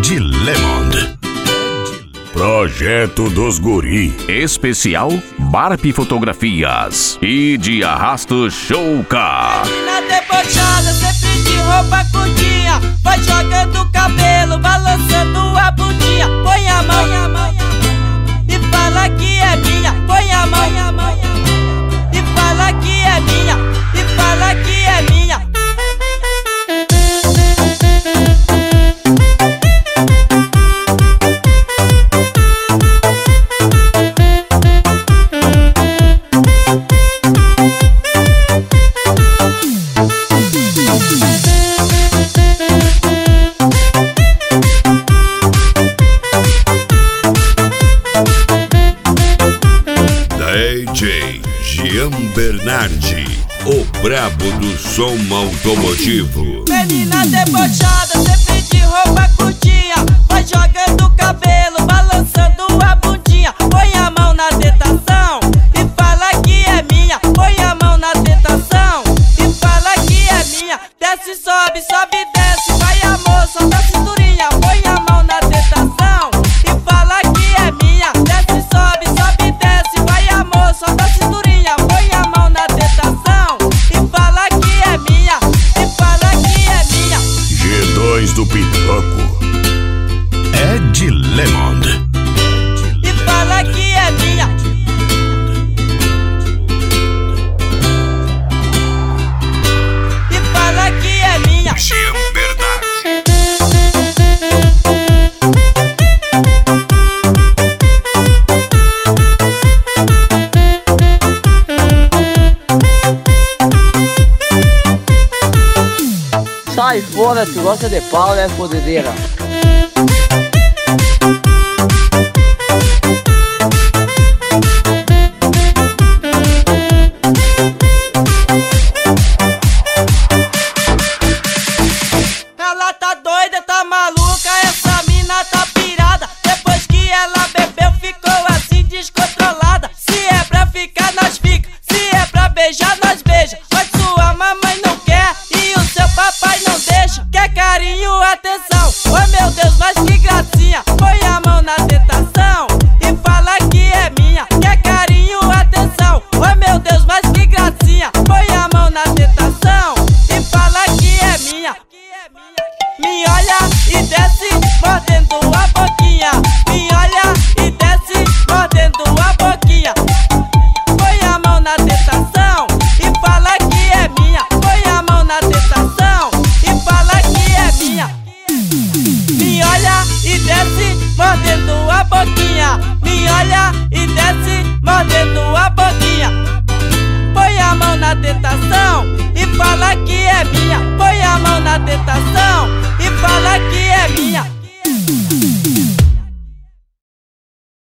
Ed Lemond. Projeto dos Guri. Especial Barp Fotografias e de Arrasto Showcar. Menina debochada, sempre de roupa curtinha, vai jogando o cabelo, balançando a bundinha. Põe a mão e fala que é minha. Põe a mão e fala que é minha. E fala que é minha. DJ Jean Bernardi, o brabo do som automotivo. Menina debochada, sempre de roupa curtinha, vai jogando o cabelo, balançando a bundinha. Põe a mão na tentação e fala que é minha. Põe a mão na tentação e fala que é minha. Desce, sobe, sobe, desce, vai amor, solta a cinturinha. Põe a mão na tentação e fala que é minha. Desce, sobe, sobe, desce, vai amor, solta a cinturinha. Põe a mão na tentação e fala que é minha. E fala que é minha. G2 do Pitoco, Ed Lemond. E fala que é minha. E fala que é minha. Jean Bernardi. Sai fora, tu gosta de pau, né, fodedeira? Ela tá doida, tá maluca, essa mina tá pirada. Depois que ela bebeu, ficou assim descontrolada. Se é pra ficar, nós fica. Se é pra beijar, nós beija. Mas sua mamãe não quer e o seu papai não deixa. Quer carinho, atenção. Oh meu Deus, mas que gracinha. Põe a mão na tentação e fala que é minha. Quer carinho, atenção. Oh meu Deus, mas que gracinha. Põe a mão na tentação e fala que é minha. Me olha e desce, mordendo a boquinha. Me olha e desce, mordendo a boquinha. Põe a mão na tentação e fala que é minha. Põe a mão na tentação e fala que é minha. Me olha e desce, mordendo a boquinha. Me olha e desce, mordendo a boquinha.